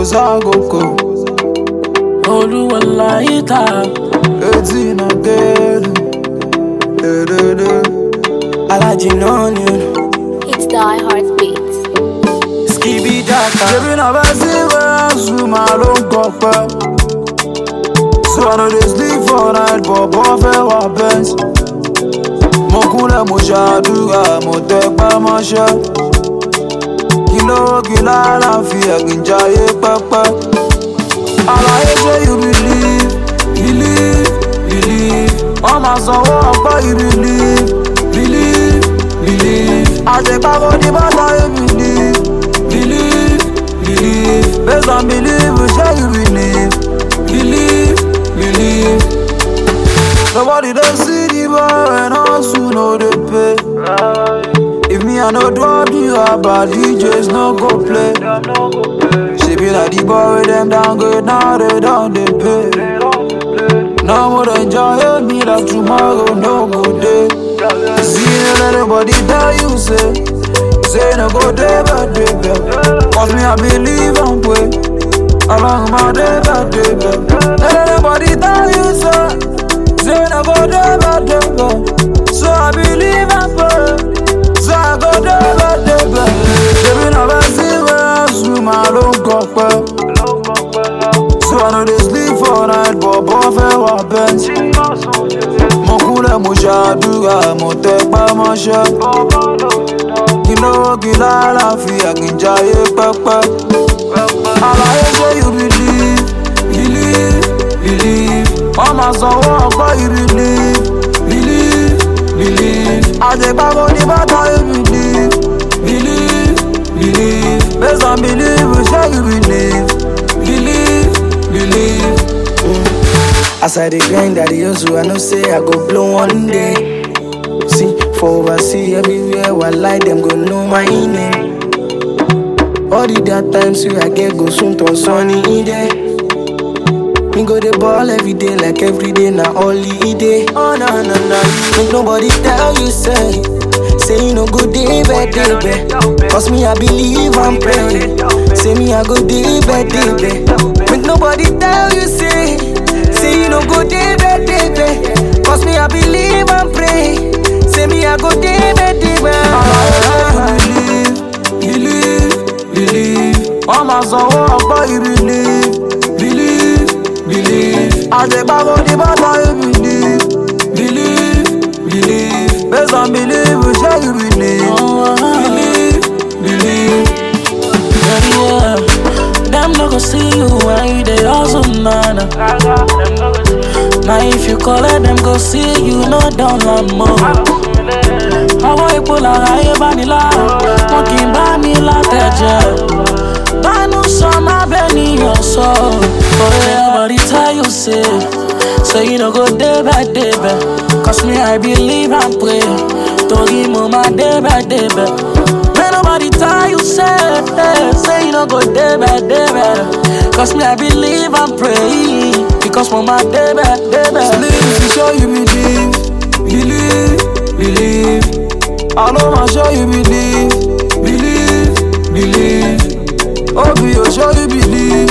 Zagoko. Oluwalaita. It's not dead. Alaji Nonyo. It's Die Hard Beats. Skibi Daka. Living a vessel where zoom I don't copper. So I know they sleep for night, but both our best. Mokule Mushaduga, Motekba Masha. Kilo Kila Lafia, Ginjaye Papa. All I say you believe. All my soul, but you believe. I take back on the matter, you believe. Based on believe, we shall you believe. Nobody does see the boy and also know the pay. If me I no drop you up, but DJs no go play. She be like the boy with them down good, now they down they pay. Now more enjoy me like tomorrow no good day. See anybody tell you say no go day by day. Cause me I believe and pray along my day by day. Anybody tell you say no go day by day. So I believe and pray, so I go day by day. They never see where zoom I don't go. So I know they sleep for night, but both our best. Mokule Mushaduga, Motekba Masha. Kilo Kila Lafia, Ginjaye Papa. All I say you believe. All my soul, but you believe. I take back on the matter, you believe. Based on believe, we shall you believe. As I dey grind at the hustle, I know say I go blow one day. See, for overseas everywhere, while like them go know my name. All the that times we I get go soon to sunny day. Me go the ball every day, like every day, na holiday. Oh no, make nobody tell you say you no go day by day. Cause me I believe and pray. Say me I go day by day. Make nobody tell you say you no go day by day. Cause me I believe and pray. Say me I go day by day. Believe. All my soul, but you believe. I take back on the matter, you believe. Based on believe, we shall you believe. Yeah. Them no go see you when you dey hustle, nana. Now if you call it, them go see you, no down like more. Àwọn ipò lára ayé bá ní lá, wọn kì í bá ní látẹ̀jẹ̀. Bánú sọ má bẹ́ẹ̀ níyàn sọ. Everybody tell you say you no go day by day. Cause me I believe and pray. Torí mo máa day by day. May nobody tell you say you no go day by day. Cause me I believe and pray. Because mo máa day by day. Sleep to show you believe. I know my show you believe. Obi you show you believe.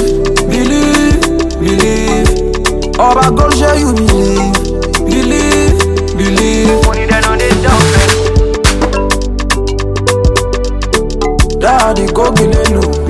All I go show you believe. Money that on the dump. Daddy go get